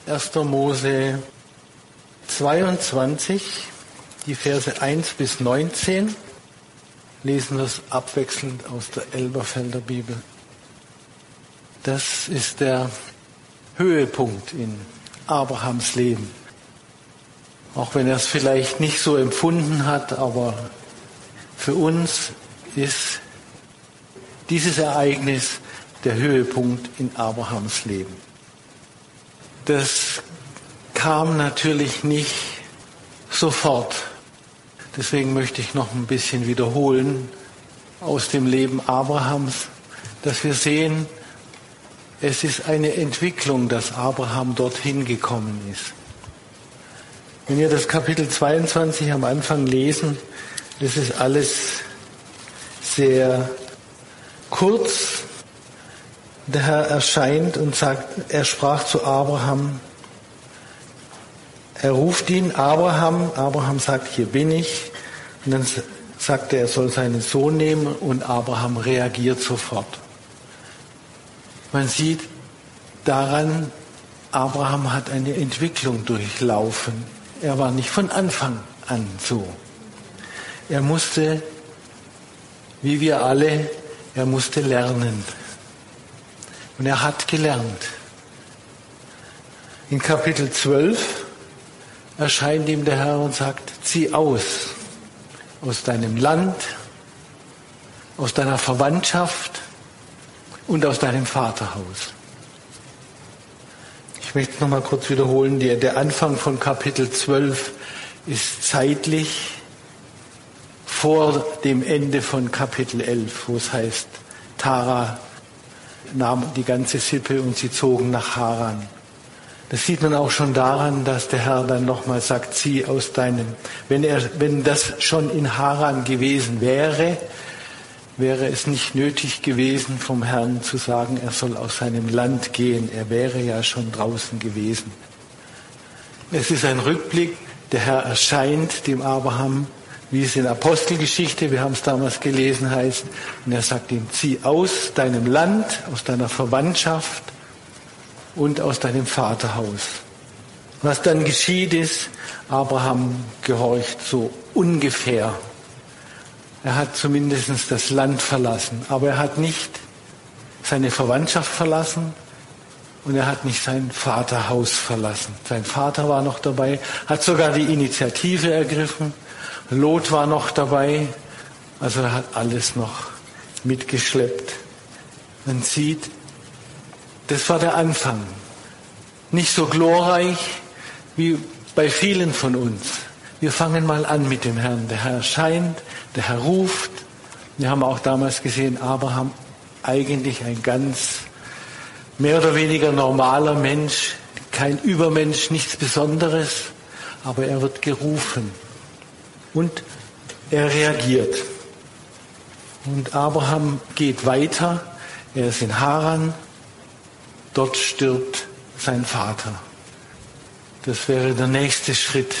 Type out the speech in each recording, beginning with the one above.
1. Mose 22, die Verse 1 bis 19, lesen wir es abwechselnd aus der Elberfelder Bibel. Das ist der Höhepunkt in Abrahams Leben. Auch wenn er es vielleicht nicht so empfunden hat, aber für uns ist dieses Ereignis der Höhepunkt in Abrahams Leben. Das kam natürlich nicht sofort. Deswegen möchte ich noch ein bisschen wiederholen aus dem Leben Abrahams, dass wir sehen, es ist eine Entwicklung, dass Abraham dorthin gekommen ist. Wenn wir das Kapitel 22 am Anfang lesen, das ist alles sehr kurz. Der Herr erscheint und sagt, er sprach zu Abraham, er ruft ihn, Abraham, Abraham sagt, hier bin ich. Und dann sagt er soll seinen Sohn nehmen und Abraham reagiert sofort. Man sieht daran, Abraham hat eine Entwicklung durchlaufen. Er war nicht von Anfang an so. Er musste, wie wir alle, er musste lernen. Und er hat gelernt. In Kapitel 12 erscheint ihm der Herr und sagt, zieh aus deinem Land, aus deiner Verwandtschaft und aus deinem Vaterhaus. Ich möchte noch mal kurz wiederholen, der Anfang von Kapitel 12 ist zeitlich vor dem Ende von Kapitel 11, wo es heißt, Tara nahm die ganze Sippe und sie zogen nach Haran. Das sieht man auch schon daran, dass der Herr dann nochmal sagt, zieh aus deinem, wenn das schon in Haran gewesen wäre, wäre es nicht nötig gewesen, vom Herrn zu sagen, er soll aus seinem Land gehen. Er wäre ja schon draußen gewesen. Es ist ein Rückblick, der Herr erscheint dem Abraham, wie es in Apostelgeschichte, wir haben es damals gelesen, heißt, und er sagt ihm, zieh aus deinem Land, aus deiner Verwandtschaft und aus deinem Vaterhaus. Was dann geschieht ist, Abraham gehorcht so ungefähr. Er hat zumindest das Land verlassen, aber er hat nicht seine Verwandtschaft verlassen und er hat nicht sein Vaterhaus verlassen. Sein Vater war noch dabei, hat sogar die Initiative ergriffen. Lot war noch dabei, also er hat alles noch mitgeschleppt. Man sieht, das war der Anfang. Nicht so glorreich wie bei vielen von uns. Wir fangen mal an mit dem Herrn. Der Herr erscheint, der Herr ruft. Wir haben auch damals gesehen, Abraham eigentlich ein ganz mehr oder weniger normaler Mensch, kein Übermensch, nichts Besonderes, aber er wird gerufen und er reagiert. Und Abraham geht weiter, er ist in Haran, dort stirbt sein Vater. Das wäre der nächste Schritt.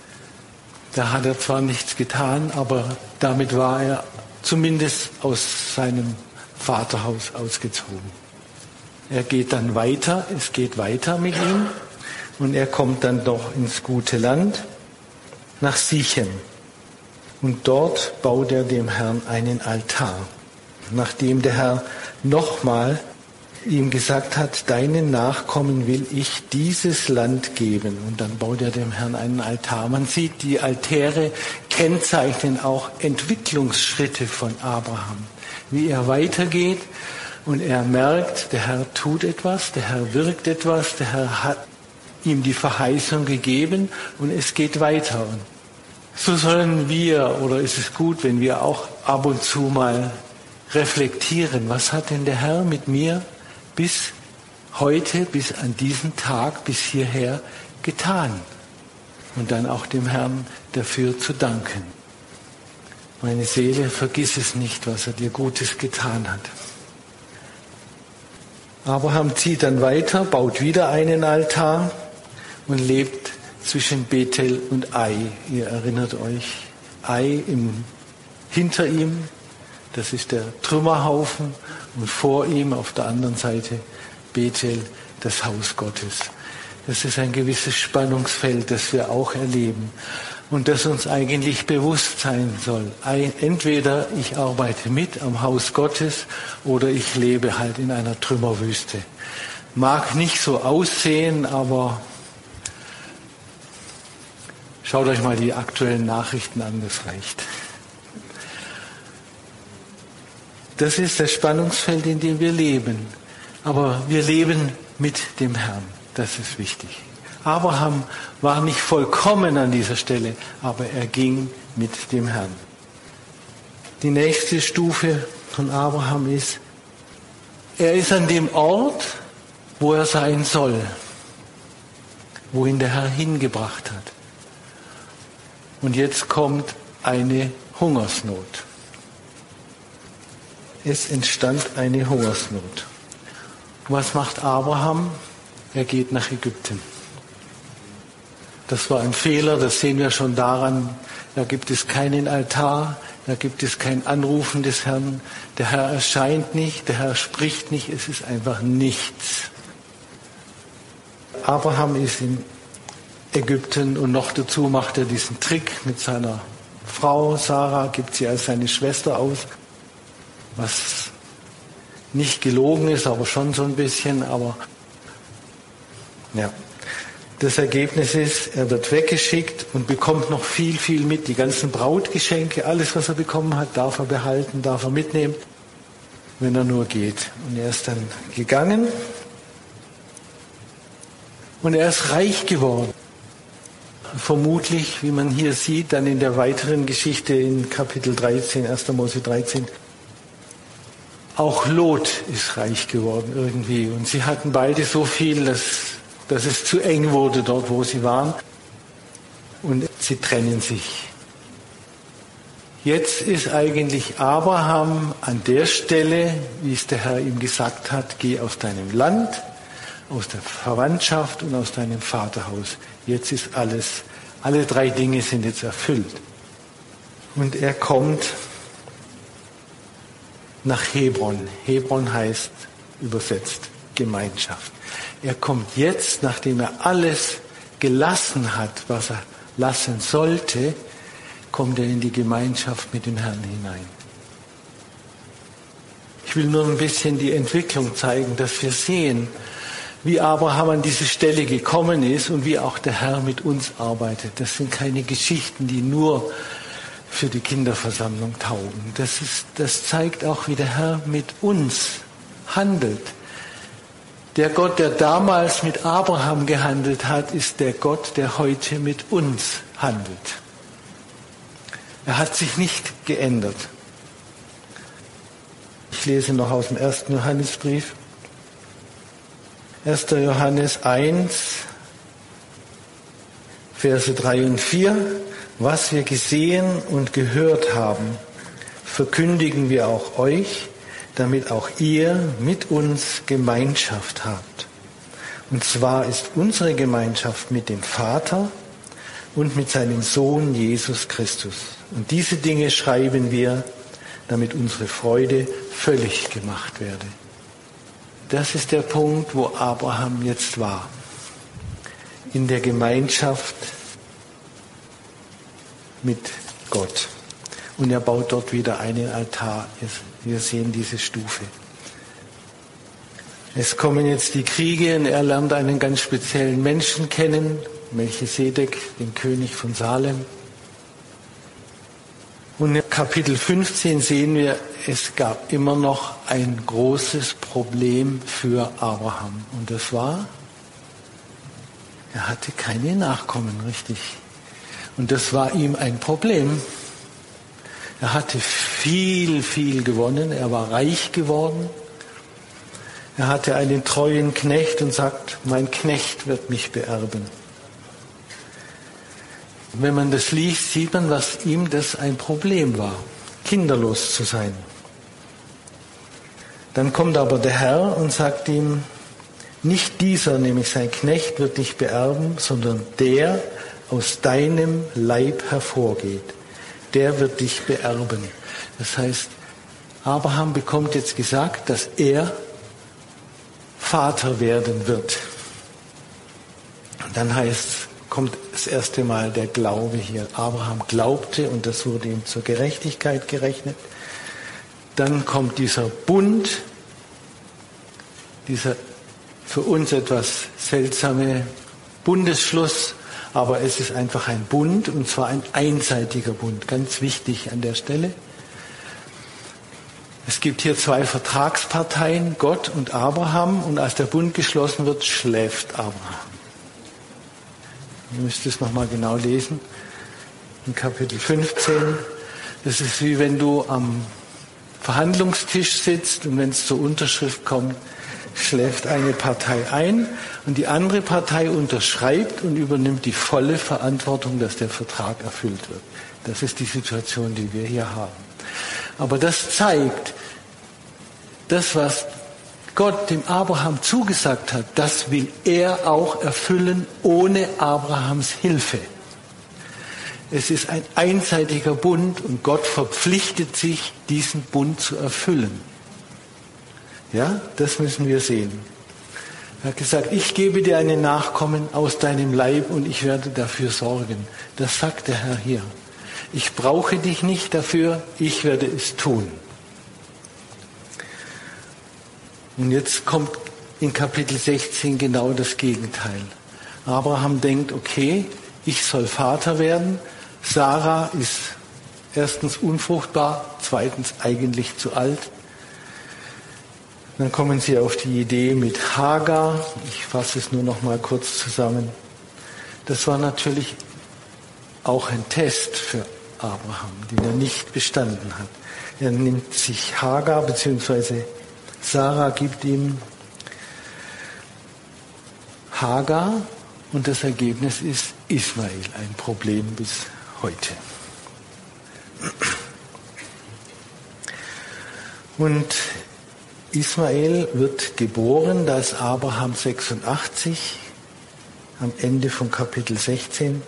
Da hat er zwar nichts getan, aber damit war er zumindest aus seinem Vaterhaus ausgezogen. Er geht dann weiter, es geht weiter mit ihm und er kommt dann doch ins gute Land, nach Sichem. Und dort baut er dem Herrn einen Altar, nachdem der Herr nochmal ihm gesagt hat, deinen Nachkommen will ich dieses Land geben. Und dann baut er dem Herrn einen Altar. Man sieht, die Altäre kennzeichnen auch Entwicklungsschritte von Abraham. Wie er weitergeht und er merkt, der Herr tut etwas, der Herr wirkt etwas, der Herr hat ihm die Verheißung gegeben und es geht weiter. Und so sollen wir, oder ist es gut, wenn wir auch ab und zu mal reflektieren, was hat denn der Herr mit mir bis heute, bis an diesen Tag, bis hierher getan. Und dann auch dem Herrn dafür zu danken. Meine Seele, vergiss es nicht, was er dir Gutes getan hat. Abraham zieht dann weiter, baut wieder einen Altar und lebt zwischen Bethel und Ai. Ihr erinnert euch, Ai hinter ihm, das ist der Trümmerhaufen, und vor ihm auf der anderen Seite Bethel, das Haus Gottes. Das ist ein gewisses Spannungsfeld, das wir auch erleben und das uns eigentlich bewusst sein soll. Entweder ich arbeite mit am Haus Gottes oder ich lebe halt in einer Trümmerwüste. Mag nicht so aussehen, aber schaut euch mal die aktuellen Nachrichten an, das reicht. Das ist das Spannungsfeld, in dem wir leben. Aber wir leben mit dem Herrn. Das ist wichtig. Abraham war nicht vollkommen an dieser Stelle, aber er ging mit dem Herrn. Die nächste Stufe von Abraham ist, er ist an dem Ort, wo er sein soll, wo ihn der Herr hingebracht hat. Und jetzt kommt eine Hungersnot. Es entstand eine Hungersnot. Was macht Abraham? Er geht nach Ägypten. Das war ein Fehler, das sehen wir schon daran, da gibt es keinen Altar, da gibt es kein Anrufen des Herrn. Der Herr erscheint nicht, der Herr spricht nicht, es ist einfach nichts. Abraham ist in Ägypten und noch dazu macht er diesen Trick mit seiner Frau Sarah, gibt sie als seine Schwester aus, was nicht gelogen ist, aber schon so ein bisschen, aber ja. Das Ergebnis ist, er wird weggeschickt und bekommt noch viel, viel mit. Die ganzen Brautgeschenke, alles, was er bekommen hat, darf er behalten, darf er mitnehmen, wenn er nur geht. Und er ist dann gegangen und er ist reich geworden. Vermutlich, wie man hier sieht, dann in der weiteren Geschichte in Kapitel 13, 1. Mose 13, auch Lot ist reich geworden irgendwie. Und sie hatten beide so viel, dass es zu eng wurde dort, wo sie waren. Und sie trennen sich. Jetzt ist eigentlich Abraham an der Stelle, wie es der Herr ihm gesagt hat, geh aus deinem Land, aus der Verwandtschaft und aus deinem Vaterhaus. Jetzt ist alle drei Dinge sind jetzt erfüllt. Und er kommt nach Hebron. Hebron heißt übersetzt Gemeinschaft. Er kommt jetzt, nachdem er alles gelassen hat, was er lassen sollte, kommt er in die Gemeinschaft mit dem Herrn hinein. Ich will nur ein bisschen die Entwicklung zeigen, dass wir sehen, wie Abraham an diese Stelle gekommen ist und wie auch der Herr mit uns arbeitet. Das sind keine Geschichten, die nur für die Kinderversammlung taugen. Das zeigt auch, wie der Herr mit uns handelt. Der Gott, der damals mit Abraham gehandelt hat, ist der Gott, der heute mit uns handelt. Er hat sich nicht geändert. Ich lese noch aus dem 1. Johannesbrief. 1. Johannes 1, Verse 3 und 4. Was wir gesehen und gehört haben, verkündigen wir auch euch, damit auch ihr mit uns Gemeinschaft habt. Und zwar ist unsere Gemeinschaft mit dem Vater und mit seinem Sohn Jesus Christus. Und diese Dinge schreiben wir, damit unsere Freude völlig gemacht werde. Das ist der Punkt, wo Abraham jetzt war. In der Gemeinschaft mit Gott. Und er baut dort wieder einen Altar. Wir sehen diese Stufe. Es kommen jetzt die Kriege und er lernt einen ganz speziellen Menschen kennen, Melchisedek, den König von Salem. Und in Kapitel 15 sehen wir, es gab immer noch ein großes Problem für Abraham. Und das war, er hatte keine Nachkommen, richtig. Und das war ihm ein Problem. Er hatte viel, viel gewonnen. Er war reich geworden. Er hatte einen treuen Knecht und sagt, mein Knecht wird mich beerben. Wenn man das liest, sieht man, was ihm das ein Problem war, kinderlos zu sein. Dann kommt aber der Herr und sagt ihm, nicht dieser, nämlich sein Knecht, wird dich beerben, sondern der aus deinem Leib hervorgeht. Der wird dich beerben. Das heißt, Abraham bekommt jetzt gesagt, dass er Vater werden wird. Dann kommt das erste Mal der Glaube hier. Abraham glaubte und das wurde ihm zur Gerechtigkeit gerechnet. Dann kommt dieser Bund, dieser für uns etwas seltsame Bundesschluss, aber es ist einfach ein Bund, und zwar ein einseitiger Bund, ganz wichtig an der Stelle. Es gibt hier zwei Vertragsparteien, Gott und Abraham, und als der Bund geschlossen wird, schläft Abraham. Ihr müsst es nochmal genau lesen, in Kapitel 15. Das ist wie wenn du am Verhandlungstisch sitzt und wenn es zur Unterschrift kommt, schläft eine Partei ein und die andere Partei unterschreibt und übernimmt die volle Verantwortung, dass der Vertrag erfüllt wird. Das ist die Situation, die wir hier haben. Aber das zeigt, das, was Gott dem Abraham zugesagt hat, das will er auch erfüllen ohne Abrahams Hilfe. Es ist ein einseitiger Bund und Gott verpflichtet sich, diesen Bund zu erfüllen. Ja, das müssen wir sehen. Er hat gesagt, ich gebe dir einen Nachkommen aus deinem Leib und ich werde dafür sorgen. Das sagt der Herr hier. Ich brauche dich nicht dafür, ich werde es tun. Und jetzt kommt in Kapitel 16 genau das Gegenteil. Abraham denkt, okay, ich soll Vater werden. Sarah ist erstens unfruchtbar, zweitens eigentlich zu alt. Dann kommen sie auf die Idee mit Hagar. Ich fasse es nur noch mal kurz zusammen. Das war natürlich auch ein Test für Abraham, den er nicht bestanden hat. Er nimmt sich Hagar, beziehungsweise Sarah gibt ihm Hagar und das Ergebnis ist Ismael, ein Problem bis heute. Und Ismael wird geboren, da ist Abraham 86, am Ende von Kapitel 16,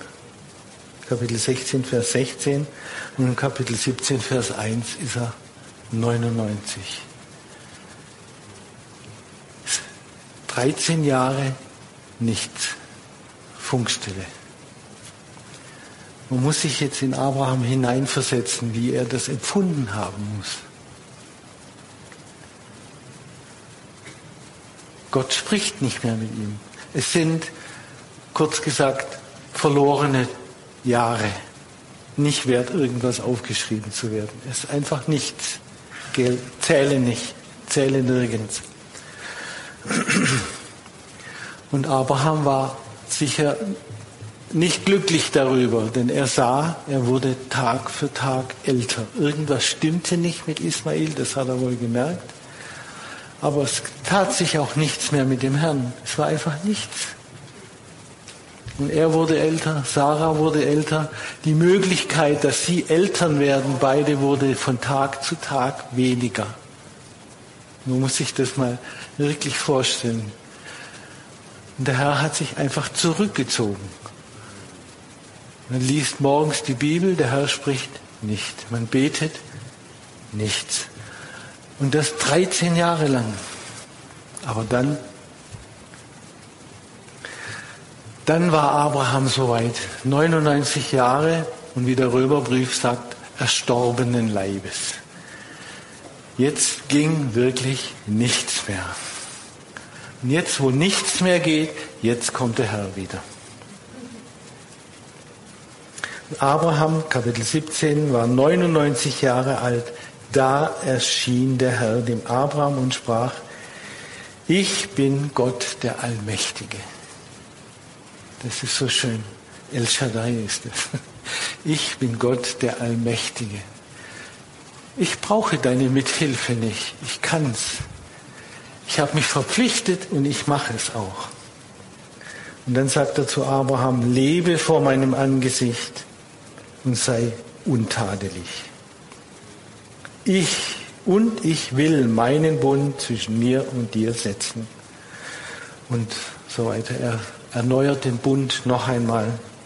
Vers 16, und im Kapitel 17, Vers 1 ist er 99. 13 Jahre nichts, Funkstille. Man muss sich jetzt in Abraham hineinversetzen, wie er das empfunden haben muss. Gott spricht nicht mehr mit ihm. Es sind, kurz gesagt, verlorene Jahre. Nicht wert, irgendwas aufgeschrieben zu werden. Es ist einfach nichts. Zähle nicht. Zähle nirgends. Und Abraham war sicher nicht glücklich darüber, denn er sah, er wurde Tag für Tag älter. Irgendwas stimmte nicht mit Ismael, das hat er wohl gemerkt. Aber es tat sich auch nichts mehr mit dem Herrn. Es war einfach nichts. Und er wurde älter, Sarah wurde älter. Die Möglichkeit, dass sie Eltern werden, beide wurde von Tag zu Tag weniger. Man muss sich das mal wirklich vorstellen. Und der Herr hat sich einfach zurückgezogen. Man liest morgens die Bibel, der Herr spricht nicht. Man betet nichts. Und das 13 Jahre lang. Aber dann war Abraham soweit. 99 Jahre und wie der Römerbrief sagt, erstorbenen Leibes. Jetzt ging wirklich nichts mehr. Und jetzt, wo nichts mehr geht, jetzt kommt der Herr wieder. Abraham, Kapitel 17, war 99 Jahre alt. Da erschien der Herr dem Abraham und sprach, ich bin Gott der Allmächtige. Das ist so schön. El Shaddai ist es. Ich bin Gott der Allmächtige. Ich brauche deine Mithilfe nicht. Ich kann's. Ich habe mich verpflichtet und ich mache es auch. Und dann sagt er zu Abraham, lebe vor meinem Angesicht und sei untadelig. Ich will meinen Bund zwischen mir und dir setzen. Und so weiter. Er erneuert den Bund noch einmal.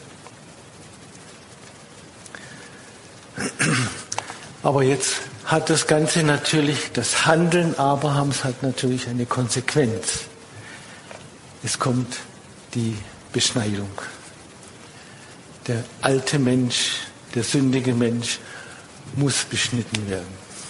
Aber jetzt hat das Ganze natürlich, das Handeln Abrahams hat natürlich eine Konsequenz. Es kommt die Beschneidung. Der alte Mensch, der sündige Mensch muss beschnitten werden.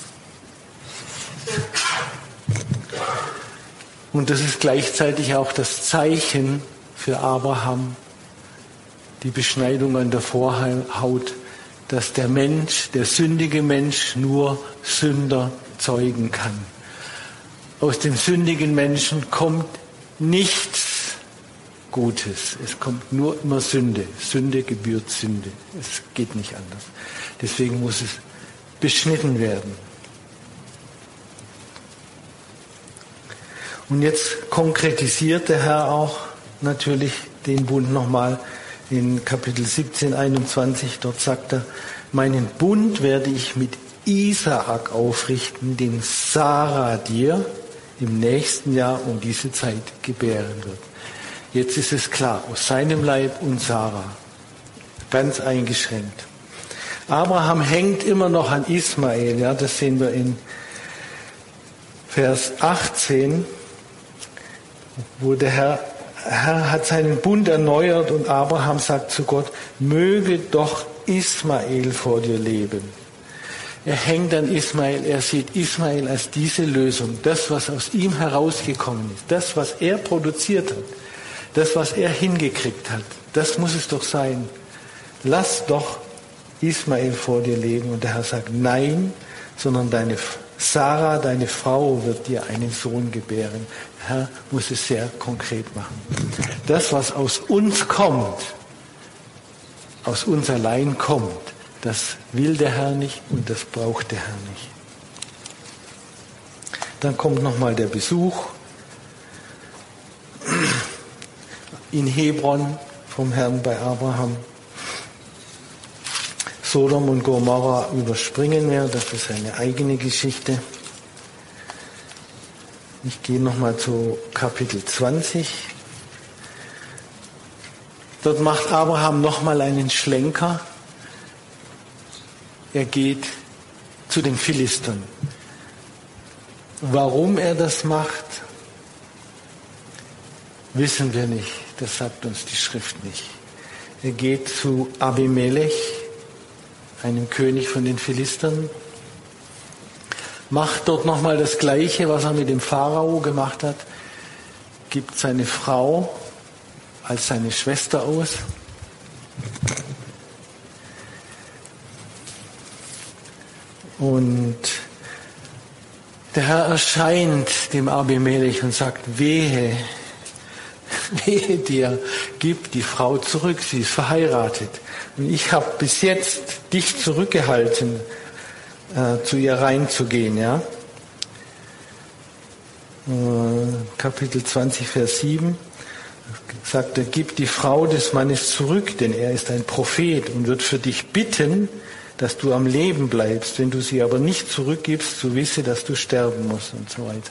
Und das ist gleichzeitig auch das Zeichen für Abraham, die Beschneidung an der Vorhaut, dass der Mensch, der sündige Mensch, nur Sünder zeugen kann. Aus dem sündigen Menschen kommt nichts Gutes. Es kommt nur immer Sünde. Sünde gebührt Sünde. Es geht nicht anders. Deswegen muss es beschnitten werden. Und jetzt konkretisiert der Herr auch natürlich den Bund nochmal in Kapitel 17, 21. Dort sagt er, meinen Bund werde ich mit Isaak aufrichten, den Sarah dir im nächsten Jahr um diese Zeit gebären wird. Jetzt ist es klar, aus seinem Leib und Sarah. Ganz eingeschränkt. Abraham hängt immer noch an Ismael. Ja, das sehen wir in Vers 18, wo der Herr hat seinen Bund erneuert und Abraham sagt zu Gott, möge doch Ismael vor dir leben. Er hängt an Ismael, er sieht Ismael als diese Lösung, das, was aus ihm herausgekommen ist, das, was er produziert hat, das, was er hingekriegt hat, das muss es doch sein. Lass doch Ismael vor dir leben. Und der Herr sagt, nein, sondern deine Sarah, deine Frau, wird dir einen Sohn gebären. Der Herr muss es sehr konkret machen. Das, was aus uns kommt, aus uns allein kommt, das will der Herr nicht und das braucht der Herr nicht. Dann kommt nochmal der Besuch in Hebron vom Herrn bei Abraham. Sodom und Gomorra überspringen wir, das ist eine eigene Geschichte. Ich gehe nochmal zu Kapitel 20. Dort macht Abraham nochmal einen Schlenker. Er geht zu den Philistern. Warum er das macht, wissen wir nicht. Das sagt uns die Schrift nicht. Er geht zu Abimelech, einem König von den Philistern, macht dort nochmal das Gleiche, was er mit dem Pharao gemacht hat, gibt seine Frau als seine Schwester aus. Und der Herr erscheint dem Abimelech und sagt, wehe dir, gib die Frau zurück, sie ist verheiratet. Und ich habe bis jetzt dich zurückgehalten, zu ihr reinzugehen. Ja? Kapitel 20, Vers 7 sagt er, gib die Frau des Mannes zurück, denn er ist ein Prophet und wird für dich bitten, dass du am Leben bleibst. Wenn du sie aber nicht zurückgibst, so wisse, dass du sterben musst und so weiter.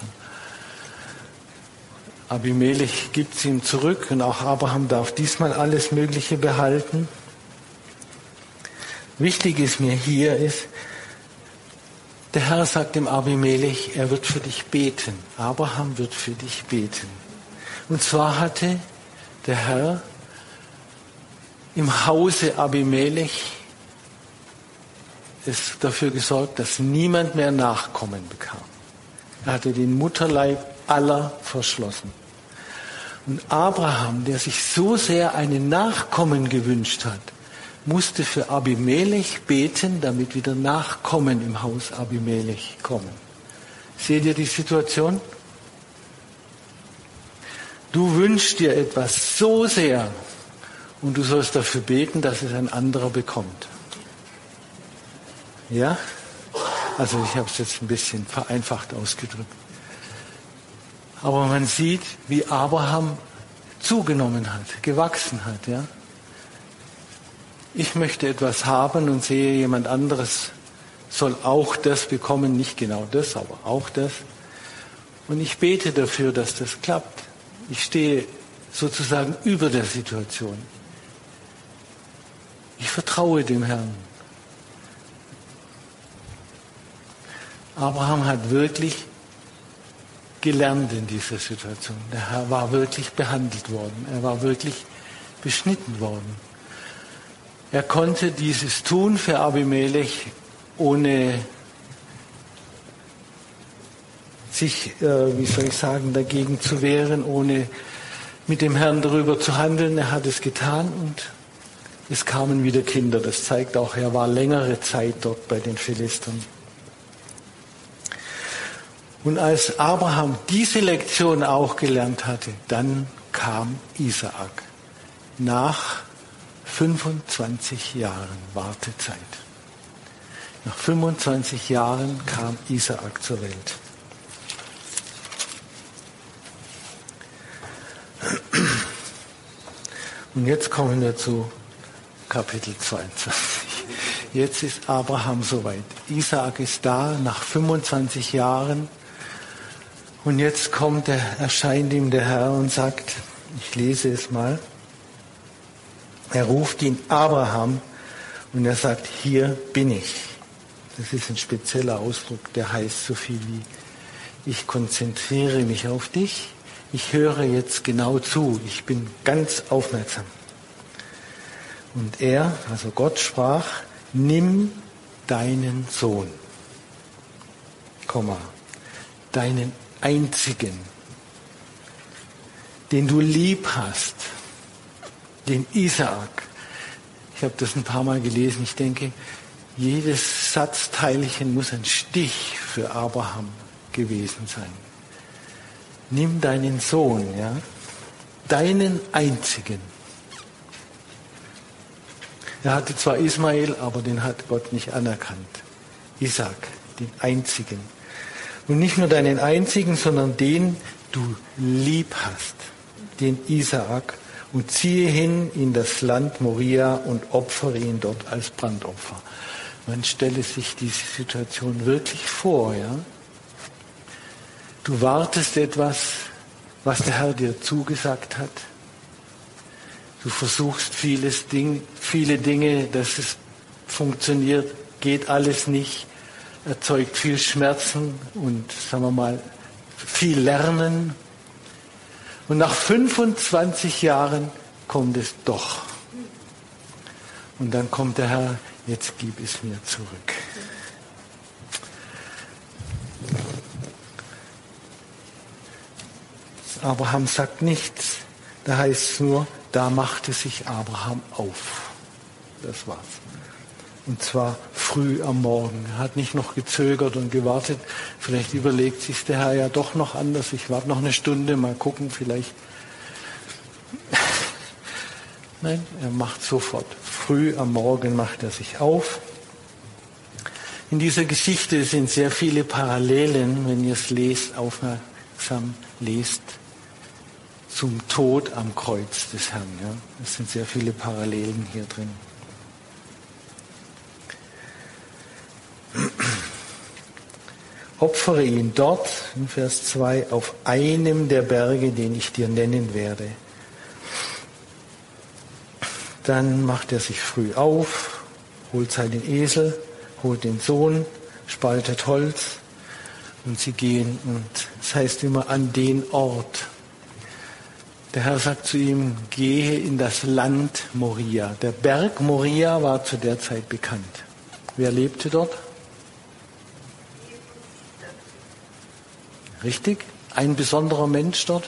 Abimelech gibt sie ihm zurück und auch Abraham darf diesmal alles Mögliche behalten. Wichtig ist mir hier ist, der Herr sagt dem Abimelech, er wird für dich beten. Abraham wird für dich beten. Und zwar hatte der Herr im Hause Abimelech es dafür gesorgt, dass niemand mehr Nachkommen bekam. Er hatte den Mutterleib aller verschlossen. Und Abraham, der sich so sehr einen Nachkommen gewünscht hat, musste für Abimelech beten, damit wieder Nachkommen im Haus Abimelech kommen. Seht ihr die Situation? Du wünschst dir etwas so sehr und du sollst dafür beten, dass es ein anderer bekommt. Ja? Also ich habe es jetzt ein bisschen vereinfacht ausgedrückt. Aber man sieht, wie Abraham zugenommen hat, gewachsen hat. Ja? Ich möchte etwas haben und sehe, jemand anderes soll auch das bekommen, nicht genau das, aber auch das. Und ich bete dafür, dass das klappt. Ich stehe sozusagen über der Situation. Ich vertraue dem Herrn. Abraham hat wirklich gelernt in dieser Situation. Der Herr war wirklich behandelt worden. Er war wirklich beschnitten worden. Er konnte dieses tun für Abimelech, ohne sich, dagegen zu wehren, ohne mit dem Herrn darüber zu handeln. Er hat es getan und es kamen wieder Kinder. Das zeigt auch, er war längere Zeit dort bei den Philistern. Und als Abraham diese Lektion auch gelernt hatte, dann kam Isaak. Nach 25 Jahren Wartezeit. Nach 25 Jahren kam Isaak zur Welt. Und jetzt kommen wir zu Kapitel 22. Jetzt ist Abraham soweit. Isaak ist da nach 25 Jahren. Und jetzt erscheint ihm der Herr und sagt, ich lese es mal, er ruft ihn Abraham und er sagt, hier bin ich. Das ist ein spezieller Ausdruck, der heißt so viel wie, ich konzentriere mich auf dich, ich höre jetzt genau zu, ich bin ganz aufmerksam. Und er, also Gott, sprach, nimm deinen Sohn, deinen einzigen, den du lieb hast, den Isaak. Ich habe das ein paar Mal gelesen. Ich denke, jedes Satzteilchen muss ein Stich für Abraham gewesen sein. Nimm deinen Sohn, ja, deinen einzigen. Er hatte zwar Ismael, aber den hat Gott nicht anerkannt. Isaak, den einzigen. Und nicht nur deinen einzigen, sondern den du lieb hast, den Isaak, und ziehe hin in das Land Moria und opfere ihn dort als Brandopfer. Man stelle sich diese Situation wirklich vor, ja? Du wartest etwas, was der Herr dir zugesagt hat. Du versuchst viele Dinge, dass es funktioniert, geht alles nicht, erzeugt viel Schmerzen und, sagen wir mal, viel Lernen. Und nach 25 Jahren kommt es doch. Und dann kommt der Herr, jetzt gib es mir zurück. Abraham sagt nichts. Da heißt es nur, da machte sich Abraham auf. Das war's. Und zwar früh am Morgen. Er hat nicht noch gezögert und gewartet. Vielleicht überlegt sich der Herr ja doch noch anders. Ich warte noch eine Stunde, mal gucken, vielleicht. Nein, er macht sofort. Früh am Morgen macht er sich auf. In dieser Geschichte sind sehr viele Parallelen, wenn ihr es lest, aufmerksam lest, zum Tod am Kreuz des Herrn. Ja? Es sind sehr viele Parallelen hier drin. Opfere ihn dort, in Vers 2, auf einem der Berge, den ich dir nennen werde. Dann macht er sich früh auf, holt seinen Esel, holt den Sohn, spaltet Holz und sie gehen. Und das heißt immer an den Ort. Der Herr sagt zu ihm, gehe in das Land Moria. Der Berg Moria war zu der Zeit bekannt. Wer lebte dort? Richtig? Ein besonderer Mensch dort?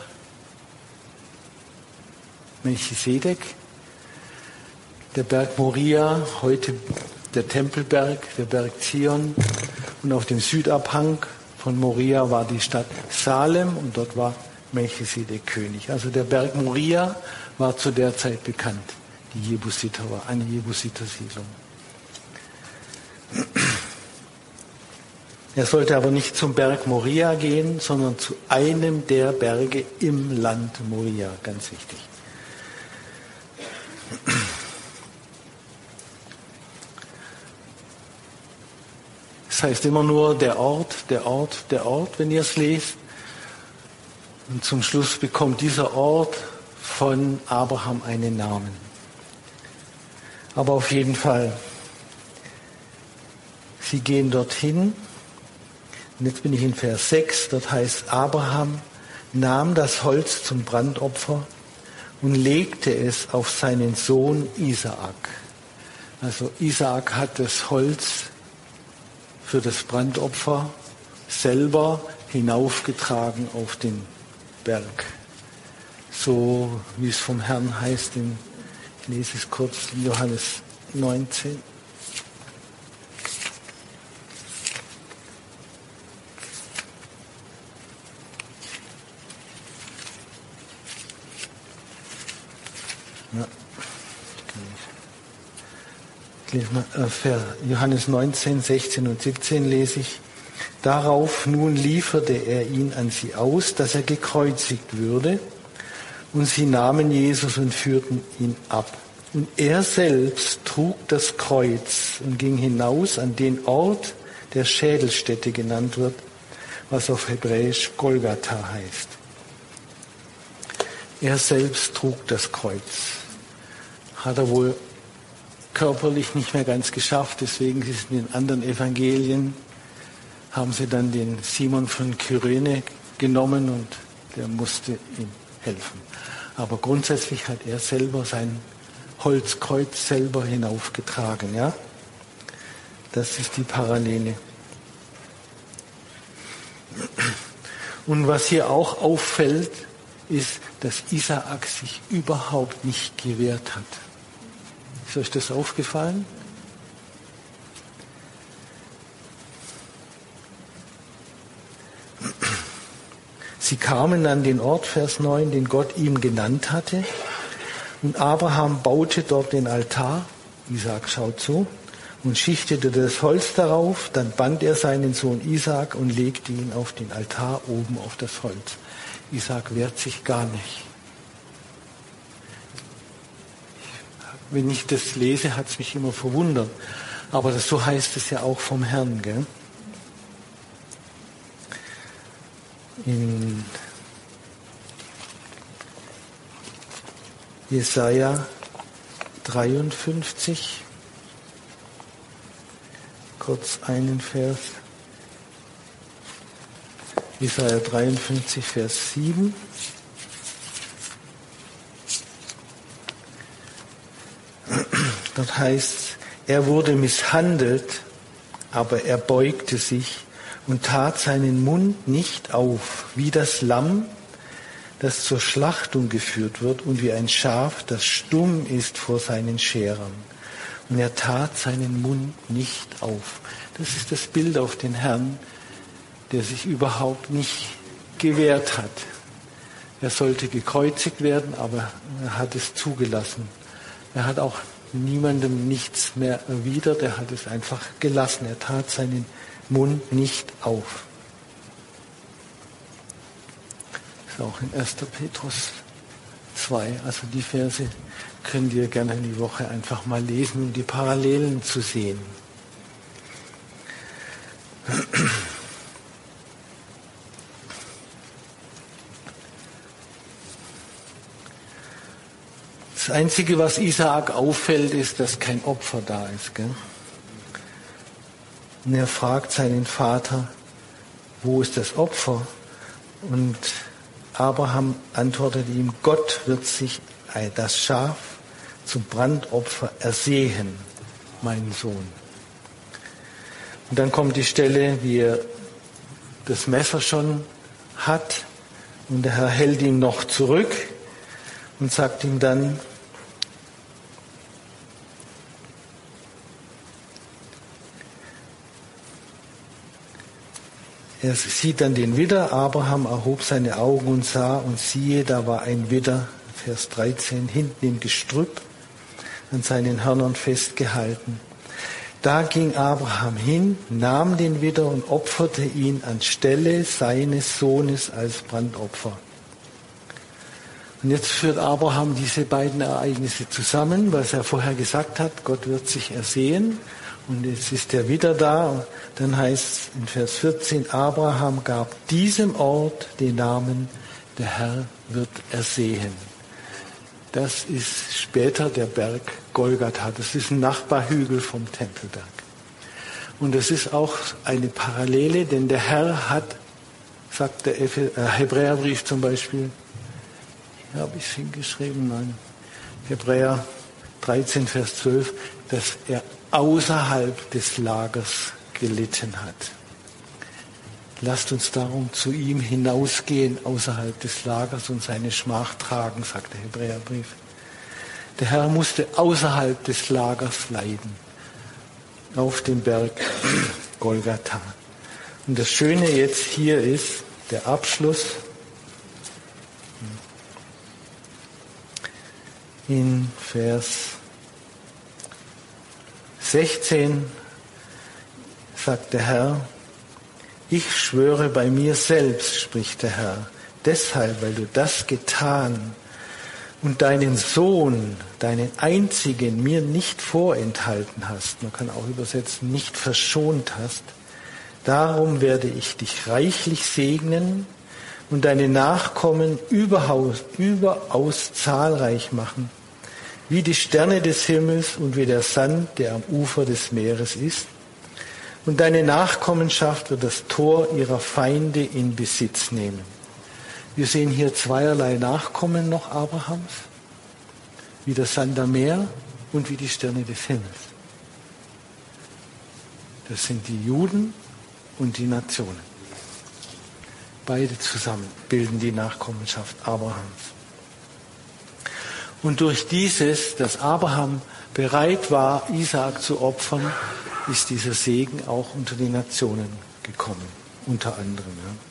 Melchisedek. Der Berg Moria, heute der Tempelberg, der Berg Zion. Und auf dem Südabhang von Moria war die Stadt Salem und dort war Melchisedek König. Also der Berg Moria war zu der Zeit bekannt. Die Jebusiter war eine Jebusiter-Siedlung. Er sollte aber nicht zum Berg Moria gehen, sondern zu einem der Berge im Land Moria. Ganz wichtig. Das heißt immer nur der Ort, wenn ihr es lest. Und zum Schluss bekommt dieser Ort von Abraham einen Namen. Aber auf jeden Fall, sie gehen dorthin. Und jetzt bin ich in Vers 6, dort heißt, Abraham nahm das Holz zum Brandopfer und legte es auf seinen Sohn Isaak. Also Isaak hat das Holz für das Brandopfer selber hinaufgetragen auf den Berg. So wie es vom Herrn heißt, ich lese es kurz, in Johannes 19. Ja. Johannes 19, 16 und 17 lese ich. Darauf nun lieferte er ihn an sie aus, dass er gekreuzigt würde. Und sie nahmen Jesus und führten ihn ab. Und er selbst trug das Kreuz und ging hinaus an den Ort, der Schädelstätte genannt wird, was auf Hebräisch Golgatha heißt. Er selbst trug das Kreuz. Hat er wohl körperlich nicht mehr ganz geschafft, deswegen ist in den anderen Evangelien haben sie dann den Simon von Kyrene genommen und der musste ihm helfen. Aber grundsätzlich hat er selber sein Holzkreuz selber hinaufgetragen. Ja? Das ist die Parallele. Und was hier auch auffällt, ist, dass Isaak sich überhaupt nicht gewehrt hat. Ist euch das aufgefallen? Sie kamen an den Ort, Vers 9, den Gott ihm genannt hatte. Und Abraham baute dort den Altar. Isaak schaut zu und schichtete das Holz darauf. Dann band er seinen Sohn Isaak und legte ihn auf den Altar oben auf das Holz. Isaak wehrt sich gar nicht. Wenn ich das lese, hat es mich immer verwundert. Aber so heißt es ja auch vom Herrn, gell? In Jesaja 53, kurz einen Vers. Jesaja 53, Vers 7. Dort heißt es, er wurde misshandelt, aber er beugte sich und tat seinen Mund nicht auf, wie das Lamm, das zur Schlachtung geführt wird, und wie ein Schaf, das stumm ist vor seinen Scherern. Und er tat seinen Mund nicht auf. Das ist das Bild auf den Herrn, der sich überhaupt nicht gewehrt hat. Er sollte gekreuzigt werden, aber er hat es zugelassen. Er hat auch niemandem nichts mehr erwidert, er hat es einfach gelassen. Er tat seinen Mund nicht auf. Das ist auch in 1. Petrus 2. Also die Verse könnt ihr gerne in die Woche einfach mal lesen, um die Parallelen zu sehen. Das Einzige, was Isaak auffällt, ist, dass kein Opfer da ist. Gell? Und er fragt seinen Vater, wo ist das Opfer? Und Abraham antwortet ihm, Gott wird sich das Schaf zum Brandopfer ersehen, mein Sohn. Und dann kommt die Stelle, wie er das Messer schon hat und der Herr hält ihn noch zurück und sagt ihm dann, er sieht dann den Widder, Abraham erhob seine Augen und sah und siehe, da war ein Widder, Vers 13, hinten im Gestrüpp, an seinen Hörnern festgehalten. Da ging Abraham hin, nahm den Widder und opferte ihn anstelle seines Sohnes als Brandopfer. Und jetzt führt Abraham diese beiden Ereignisse zusammen, was er vorher gesagt hat, Gott wird sich ersehen. Und jetzt ist er wieder da. Dann heißt es in Vers 14, Abraham gab diesem Ort den Namen, der Herr wird ersehen. Das ist später der Berg Golgatha. Das ist ein Nachbarhügel vom Tempelberg. Und das ist auch eine Parallele, denn der Herr hat, sagt der Hebräerbrief zum Beispiel, habe ich es hingeschrieben, nein. Hebräer 13, Vers 12, dass er außerhalb des Lagers gelitten hat. Lasst uns darum zu ihm hinausgehen, außerhalb des Lagers und seine Schmach tragen, sagt der Hebräerbrief. Der Herr musste außerhalb des Lagers leiden, auf dem Berg Golgatha. Und das Schöne jetzt hier ist, der Abschluss in Vers 16 sagt der Herr, ich schwöre bei mir selbst, spricht der Herr, deshalb, weil du das getan und deinen Sohn, deinen einzigen, mir nicht vorenthalten hast, man kann auch übersetzen, nicht verschont hast, darum werde ich dich reichlich segnen und deine Nachkommen überaus zahlreich machen, wie die Sterne des Himmels und wie der Sand, der am Ufer des Meeres ist. Und deine Nachkommenschaft wird das Tor ihrer Feinde in Besitz nehmen. Wir sehen hier zweierlei Nachkommen noch Abrahams, wie der Sand am Meer und wie die Sterne des Himmels. Das sind die Juden und die Nationen. Beide zusammen bilden die Nachkommenschaft Abrahams. Und durch dieses, dass Abraham bereit war, Isaak zu opfern, ist dieser Segen auch unter die Nationen gekommen, unter anderem.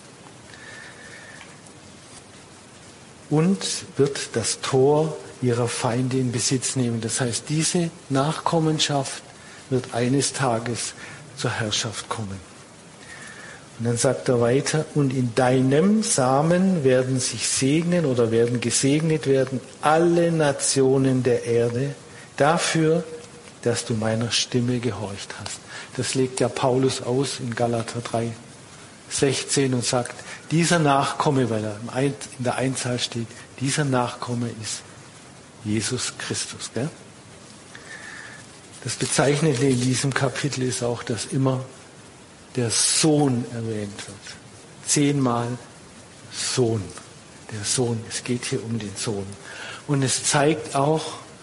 Ja. Und wird das Tor ihrer Feinde in Besitz nehmen. Das heißt, diese Nachkommenschaft wird eines Tages zur Herrschaft kommen. Und dann sagt er weiter, und in deinem Samen werden sich segnen oder werden gesegnet werden alle Nationen der Erde dafür, dass du meiner Stimme gehorcht hast. Das legt ja Paulus aus in Galater 3, 16 und sagt, dieser Nachkomme, weil er in der Einzahl steht, dieser Nachkomme ist Jesus Christus. Gell? Das Bezeichnende in diesem Kapitel ist auch, dass immer der Sohn erwähnt wird. 10-mal Sohn. Der Sohn. Es geht hier um den Sohn. Und es zeigt auch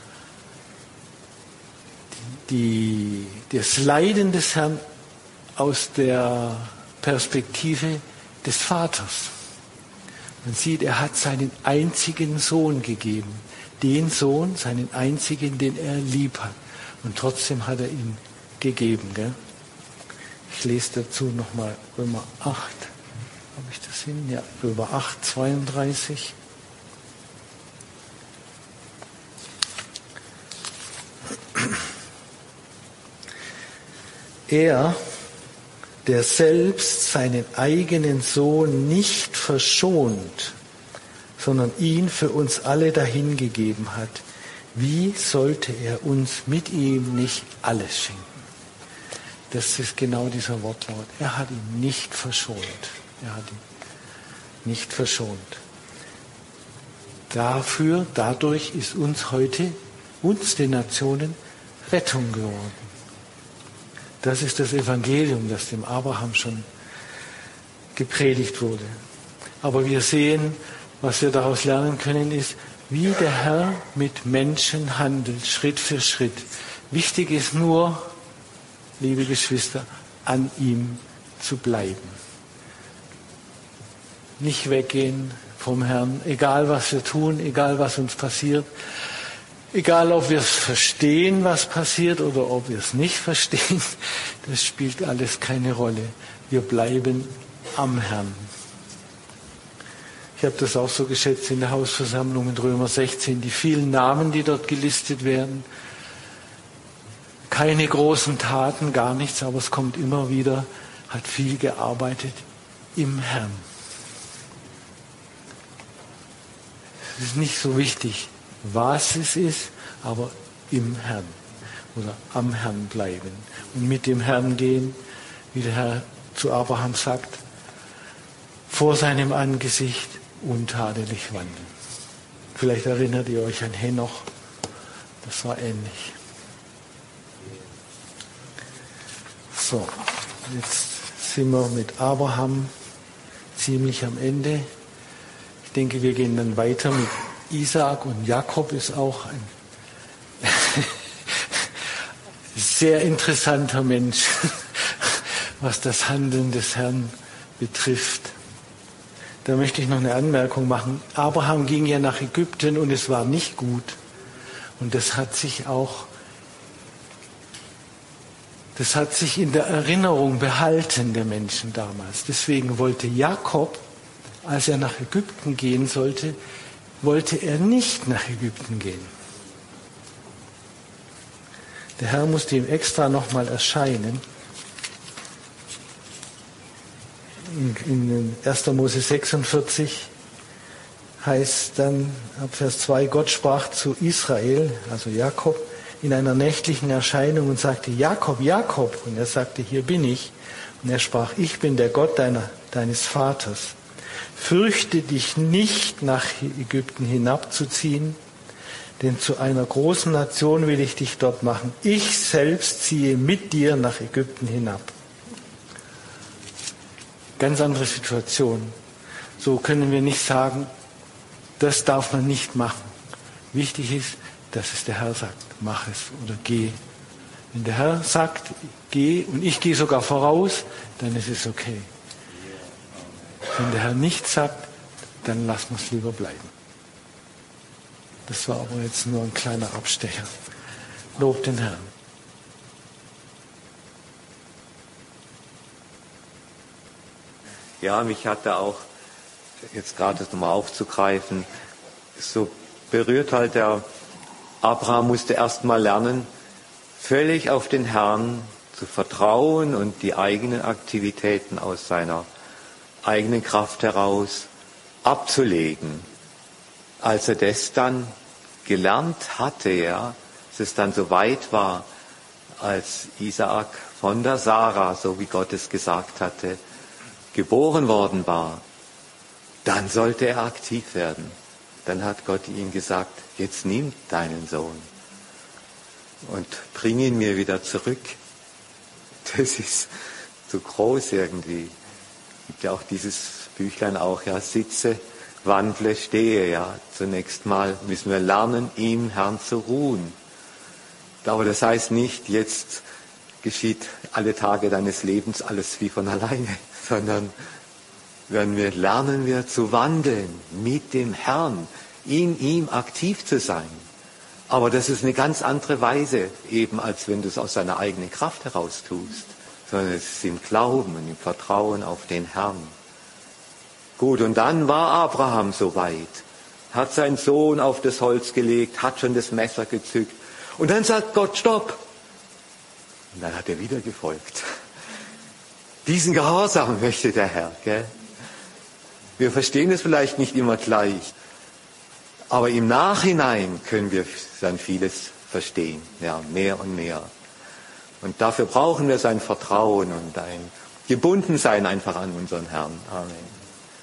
das Leiden des Herrn aus der Perspektive des Vaters. Man sieht, er hat seinen einzigen Sohn gegeben. Den Sohn, seinen einzigen, den er lieb hat. Und trotzdem hat er ihn gegeben. Gell? Ich lese dazu nochmal Römer 8. Habe ich das hin? Ja, Römer 8, 32. Er, der selbst seinen eigenen Sohn nicht verschont, sondern ihn für uns alle dahingegeben hat, wie sollte er uns mit ihm nicht alles schenken? Das ist genau dieser Wortlaut. Er hat ihn nicht verschont. Er hat ihn nicht verschont. Dadurch ist uns den Nationen, Rettung geworden. Das ist das Evangelium, das dem Abraham schon gepredigt wurde. Aber wir sehen, was wir daraus lernen können, ist, wie der Herr mit Menschen handelt, Schritt für Schritt. Wichtig ist nur, liebe Geschwister, an ihm zu bleiben. Nicht weggehen vom Herrn, egal was wir tun, egal was uns passiert. Egal, ob wir es verstehen, was passiert, oder ob wir es nicht verstehen, das spielt alles keine Rolle. Wir bleiben am Herrn. Ich habe das auch so geschätzt in der Hausversammlung in Römer 16, die vielen Namen, die dort gelistet werden. Keine großen Taten, gar nichts, aber es kommt immer wieder, hat viel gearbeitet im Herrn. Es ist nicht so wichtig, was es ist, aber im Herrn oder am Herrn bleiben und mit dem Herrn gehen, wie der Herr zu Abraham sagt, vor seinem Angesicht untadelig wandeln. Vielleicht erinnert ihr euch an Henoch, das war ähnlich. So, jetzt sind wir mit Abraham ziemlich am Ende. Ich denke, wir gehen dann weiter mit Isaak und Jakob ist auch ein sehr interessanter Mensch, was das Handeln des Herrn betrifft. Da möchte ich noch eine Anmerkung machen. Abraham ging ja nach Ägypten und es war nicht gut. Und das hat sich in der Erinnerung behalten der Menschen damals. Deswegen wollte Jakob, als er nach Ägypten gehen sollte, wollte er nicht nach Ägypten gehen. Der Herr musste ihm extra nochmal erscheinen. In 1. Mose 46 heißt dann ab Vers 2, Gott sprach zu Israel, also Jakob, in einer nächtlichen Erscheinung und sagte, Jakob, Jakob. Und er sagte, hier bin ich. Und er sprach, ich bin der Gott deines Vaters. Fürchte dich nicht, nach Ägypten hinabzuziehen, denn zu einer großen Nation will ich dich dort machen. Ich selbst ziehe mit dir nach Ägypten hinab. Ganz andere Situation. So können wir nicht sagen, das darf man nicht machen. Wichtig ist, dass es der Herr sagt, mach es oder geh. Wenn der Herr sagt, geh und ich gehe sogar voraus, dann ist es okay. Wenn der Herr nichts sagt, dann lassen wir es lieber bleiben. Das war aber jetzt nur ein kleiner Abstecher. Lob den Herrn. Ja, mich hat da auch, jetzt gerade das nochmal aufzugreifen, so berührt halt der Abraham musste erst mal lernen, völlig auf den Herrn zu vertrauen und die eigenen Aktivitäten aus seiner eigenen Kraft heraus abzulegen. Als er das dann gelernt hatte, ja, dass es dann so weit war, als Isaak von der Sarah, so wie Gott es gesagt hatte, geboren worden war, dann sollte er aktiv werden. Dann hat Gott ihm gesagt, jetzt nimm deinen Sohn und bring ihn mir wieder zurück. Das ist zu groß irgendwie. Gibt ja auch dieses Büchlein auch, ja, sitze, wandle, stehe, ja. Zunächst mal müssen wir lernen, im Herrn zu ruhen. Aber das heißt nicht, jetzt geschieht alle Tage deines Lebens alles wie von alleine, sondern lernen wir zu wandeln mit dem Herrn, in ihm aktiv zu sein. Aber das ist eine ganz andere Weise, eben als wenn du es aus deiner eigenen Kraft heraus tust, sondern es ist im Glauben und im Vertrauen auf den Herrn. Gut, und dann war Abraham soweit, hat seinen Sohn auf das Holz gelegt, hat schon das Messer gezückt und dann sagt Gott, stopp. Und dann hat er wieder gefolgt. Diesen Gehorsam möchte der Herr, gell? Wir verstehen es vielleicht nicht immer gleich, aber im Nachhinein können wir dann vieles verstehen, ja, mehr und mehr. Und dafür brauchen wir sein Vertrauen und ein Gebundensein einfach an unseren Herrn. Amen.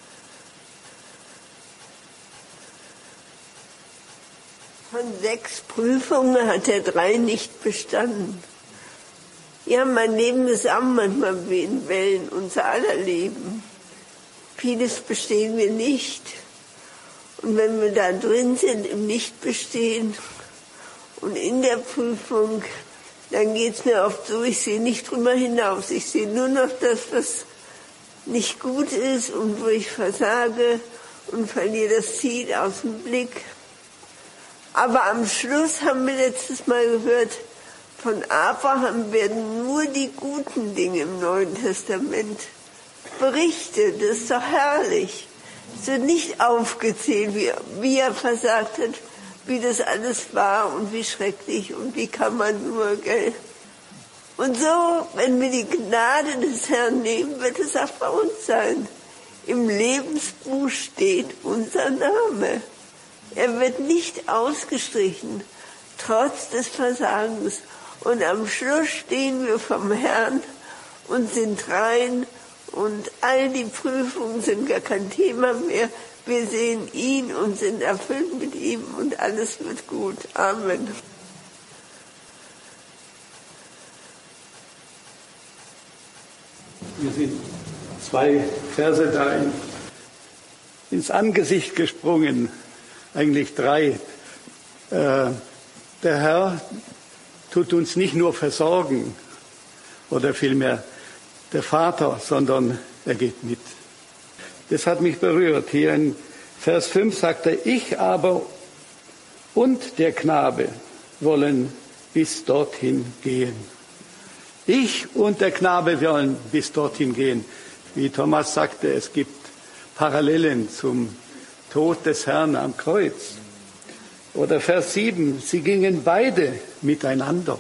Von 6 Prüfungen hat er 3 nicht bestanden. Ja, mein Leben ist auch manchmal wie in Wellen, unser aller Leben. Vieles bestehen wir nicht. Und wenn wir da drin sind, im Nichtbestehen und in der Prüfung, dann geht's mir oft so, ich sehe nicht drüber hinaus. Ich sehe nur noch das, was nicht gut ist und wo ich versage und verliere das Ziel aus dem Blick. Aber am Schluss haben wir letztes Mal gehört, von Abraham werden nur die guten Dinge im Neuen Testament berichtet. Das ist doch herrlich. Es wird nicht aufgezählt, wie er versagt hat, wie das alles war und wie schrecklich und wie kann man nur, gell? Und so, wenn wir die Gnade des Herrn nehmen, wird es auch bei uns sein. Im Lebensbuch steht unser Name. Er wird nicht ausgestrichen, trotz des Versagens. Und am Schluss stehen wir vom Herrn und sind rein und all die Prüfungen sind gar kein Thema mehr. Wir sehen ihn und sind erfüllt mit ihm und alles wird gut. Amen. Mir sind 2 Verse da ins Angesicht gesprungen. eigentlich 3. Der Herr tut uns nicht nur versorgen, oder vielmehr der Vater, sondern er geht mit. Das hat mich berührt. Hier in Vers 5 sagt er, ich aber und der Knabe wollen bis dorthin gehen. Ich und der Knabe wollen bis dorthin gehen. Wie Thomas sagte, es gibt Parallelen zum Tod des Herrn am Kreuz. Oder Vers 7, sie gingen beide miteinander.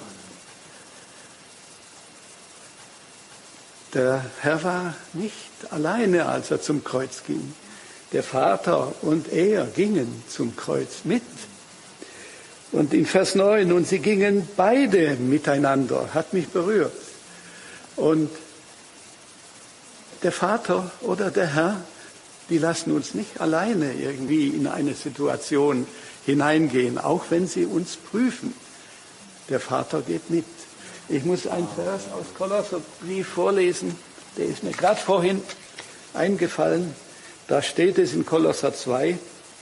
Der Herr war nicht alleine, als er zum Kreuz ging. Der Vater und er gingen zum Kreuz mit. Und in Vers 9, und sie gingen beide miteinander, hat mich berührt. Und der Vater oder der Herr, die lassen uns nicht alleine irgendwie in eine Situation hineingehen, auch wenn sie uns prüfen. Der Vater geht mit. Ich muss einen Vers aus Kolosserbrief vorlesen, der ist mir gerade vorhin eingefallen. Da steht es in Kolosser 2.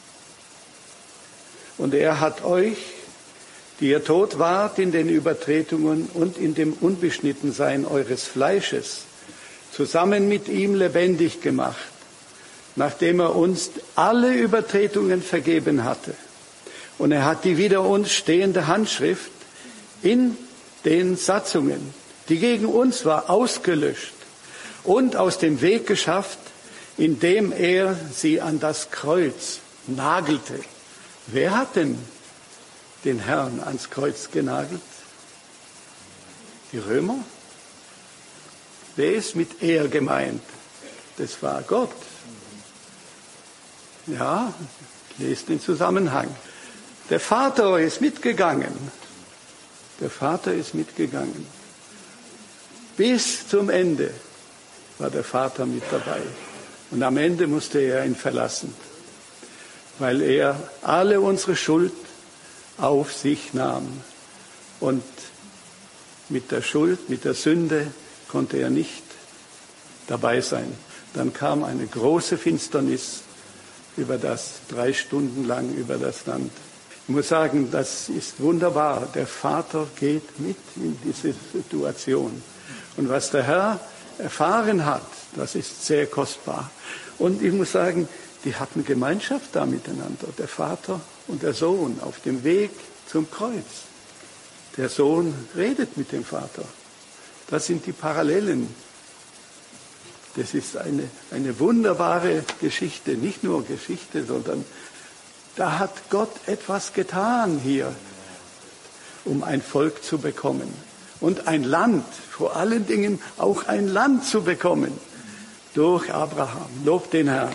Und er hat euch, die ihr tot wart in den Übertretungen und in dem Unbeschnittensein eures Fleisches, zusammen mit ihm lebendig gemacht, nachdem er uns alle Übertretungen vergeben hatte. Und er hat die wider uns stehende Handschrift in den Satzungen, die gegen uns war, ausgelöscht und aus dem Weg geschafft, indem er sie an das Kreuz nagelte. Wer hat denn den Herrn ans Kreuz genagelt? Die Römer? Wer ist mit er gemeint? Das war Gott. Ja, lest den Zusammenhang. Der Vater ist mitgegangen. Der Vater ist mitgegangen. Bis zum Ende war der Vater mit dabei. Und am Ende musste er ihn verlassen, weil er alle unsere Schuld auf sich nahm. Und mit der Schuld, mit der Sünde konnte er nicht dabei sein. Dann kam eine große Finsternis über 3 Stunden lang über das Land. Ich muss sagen, das ist wunderbar. Der Vater geht mit in diese Situation. Und was der Herr erfahren hat, das ist sehr kostbar. Und ich muss sagen, die hatten Gemeinschaft da miteinander, der Vater und der Sohn, auf dem Weg zum Kreuz. Der Sohn redet mit dem Vater. Das sind die Parallelen. Das ist eine wunderbare Geschichte, nicht nur Geschichte, sondern da hat Gott etwas getan hier, um ein Volk zu bekommen. Und ein Land, vor allen Dingen auch ein Land zu bekommen, durch Abraham. Lob den Herrn.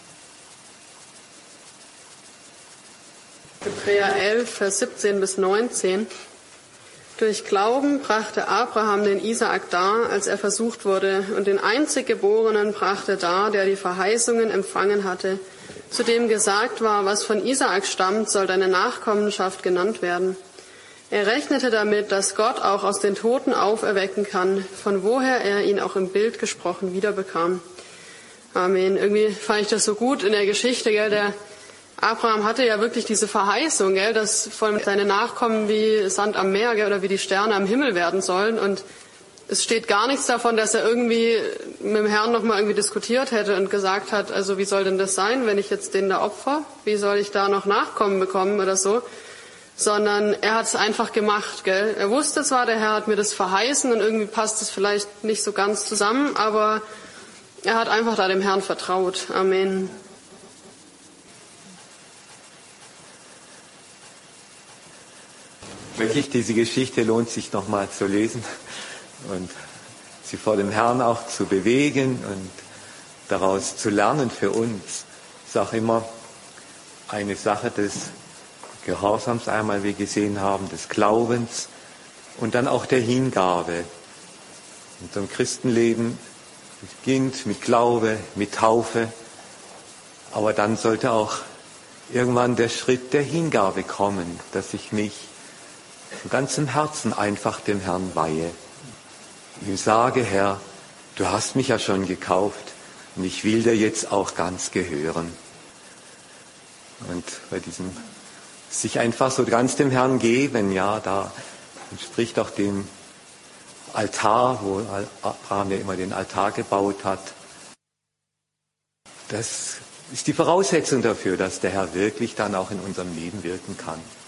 Hebräer 11, Vers 17 bis 19. Durch Glauben brachte Abraham den Isaak dar, als er versucht wurde, und den einzig Geborenen brachte dar, der die Verheißungen empfangen hatte, zu dem gesagt war, was von Isaak stammt, soll deine Nachkommenschaft genannt werden. Er rechnete damit, dass Gott auch aus den Toten auferwecken kann, von woher er ihn auch im Bild gesprochen wiederbekam. Amen. Irgendwie fand ich das so gut in der Geschichte, gell? Der Abraham hatte ja wirklich diese Verheißung, gell, dass vor allem seine Nachkommen wie Sand am Meer, gell, oder wie die Sterne am Himmel werden sollen. Und es steht gar nichts davon, dass er irgendwie mit dem Herrn nochmal irgendwie diskutiert hätte und gesagt hat, also wie soll denn das sein, wenn ich jetzt den da opfer? Wie soll ich da noch Nachkommen bekommen oder so? Sondern er hat es einfach gemacht, gell. Er wusste zwar, der Herr hat mir das verheißen und irgendwie passt es vielleicht nicht so ganz zusammen, aber er hat einfach da dem Herrn vertraut. Amen. Wirklich, diese Geschichte lohnt sich nochmal zu lesen und sie vor dem Herrn auch zu bewegen und daraus zu lernen für uns. Ich sage immer, eine Sache des Gehorsams einmal, wie wir gesehen haben, des Glaubens und dann auch der Hingabe. In unserem Christenleben beginnt mit Glaube, mit Taufe, aber dann sollte auch irgendwann der Schritt der Hingabe kommen, dass ich mich von ganzem Herzen einfach dem Herrn weihe. Ihm sage, Herr, du hast mich ja schon gekauft und ich will dir jetzt auch ganz gehören. Und bei diesem sich einfach so ganz dem Herrn geben, ja, da entspricht auch dem Altar, wo Abraham ja immer den Altar gebaut hat. Das ist die Voraussetzung dafür, dass der Herr wirklich dann auch in unserem Leben wirken kann.